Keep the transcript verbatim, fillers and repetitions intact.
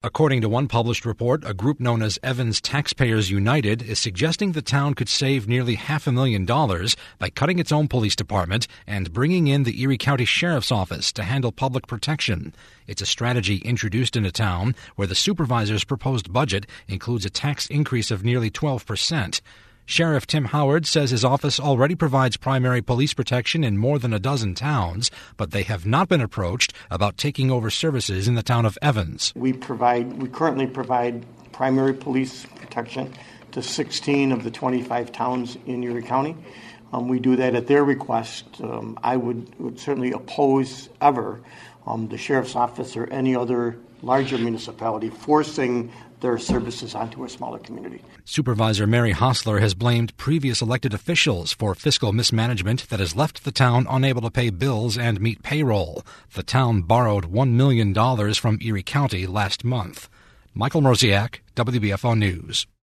According to one published report, a group known as Evans Taxpayers United is suggesting the town could save nearly half a million dollars by cutting its own police department and bringing in the Erie County Sheriff's Office to handle public protection. It's a strategy introduced in a town where the supervisor's proposed budget includes a tax increase of nearly twelve percent. Sheriff Tim Howard says his office already provides primary police protection in more than a dozen towns, but they have not been approached about taking over services in the town of Evans. We provide, we currently provide primary police protection to sixteen of the twenty-five towns in Erie County. Um, we do that at their request. Um, I would, would certainly oppose ever um, the sheriff's office or any other larger municipality forcing their services onto a smaller community. Supervisor Mary Hostler has blamed previous elected officials for fiscal mismanagement that has left the town unable to pay bills and meet payroll. The town borrowed one million dollars from Erie County last month. Michael Mrozek, W B F O News.